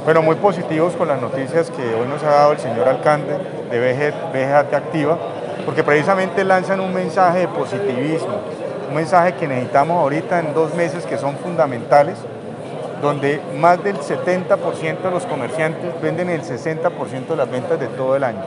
Bueno, muy positivos con las noticias que hoy nos ha dado el señor alcalde de Vegete Activa, porque precisamente lanzan un mensaje de positivismo, un mensaje que necesitamos ahorita en 2 meses que son fundamentales, donde más del 70% de los comerciantes venden el 60% de las ventas de todo el año.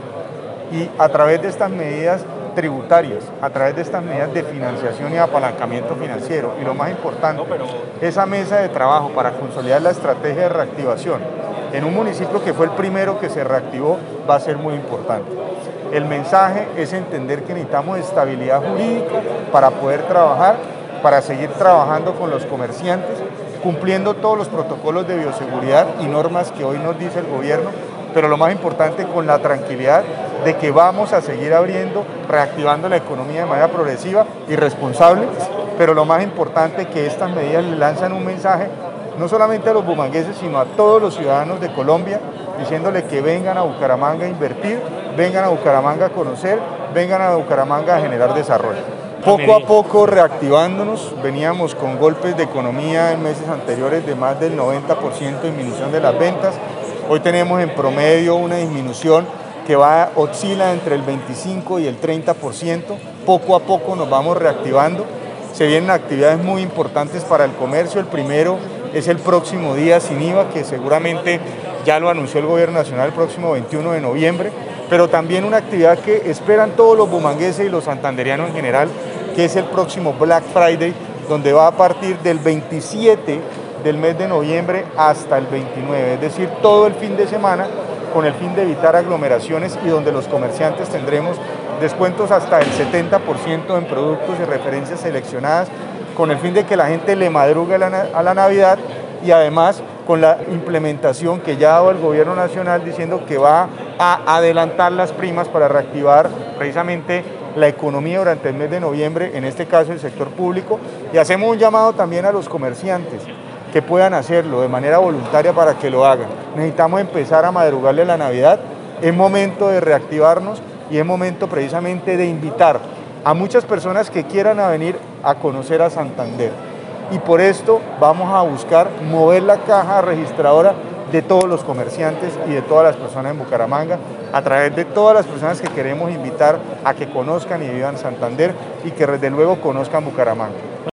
Y a través de estas medidas tributarias, a través de estas medidas de financiación y apalancamiento financiero, y lo más importante, esa mesa de trabajo para consolidar la estrategia de reactivación en un municipio que fue el primero que se reactivó, va a ser muy importante. El mensaje es entender que necesitamos estabilidad jurídica para poder trabajar, para seguir trabajando con los comerciantes, cumpliendo todos los protocolos de bioseguridad y normas que hoy nos dice el gobierno, pero lo más importante, con la tranquilidad de que vamos a seguir abriendo, reactivando la economía de manera progresiva y responsable, pero lo más importante, que estas medidas le lanzan un mensaje no solamente a los bumangueses, sino a todos los ciudadanos de Colombia, diciéndole que vengan a Bucaramanga a invertir, vengan a Bucaramanga a conocer, vengan a Bucaramanga a generar desarrollo. Poco a poco reactivándonos, veníamos con golpes de economía en meses anteriores de más del 90% de disminución de las ventas. Hoy tenemos en promedio una disminución que oscila entre el 25 y el 30%. Poco a poco nos vamos reactivando. Se vienen actividades muy importantes para el comercio. El primero es el próximo día sin IVA, que seguramente ya lo anunció el gobierno nacional, el próximo 21 de noviembre, pero también una actividad que esperan todos los bumangueses y los santanderianos en general, que es el próximo Black Friday, donde va a partir del 27 del mes de noviembre hasta el 29, es decir, todo el fin de semana, con el fin de evitar aglomeraciones y donde los comerciantes tendremos descuentos hasta el 70% en productos y referencias seleccionadas, con el fin de que la gente le madrugue a la Navidad, y además con la implementación que ya ha dado el gobierno nacional diciendo que va a adelantar las primas para reactivar precisamente la economía durante el mes de noviembre, en este caso el sector público, y hacemos un llamado también a los comerciantes que puedan hacerlo de manera voluntaria para que lo hagan. Necesitamos empezar a madrugarle a la Navidad, es momento de reactivarnos y es momento precisamente de invitar a muchas personas que quieran venir a conocer a Santander. Y por esto vamos a buscar mover la caja registradora de todos los comerciantes y de todas las personas en Bucaramanga, a través de todas las personas que queremos invitar a que conozcan y vivan Santander y que desde luego conozcan Bucaramanga.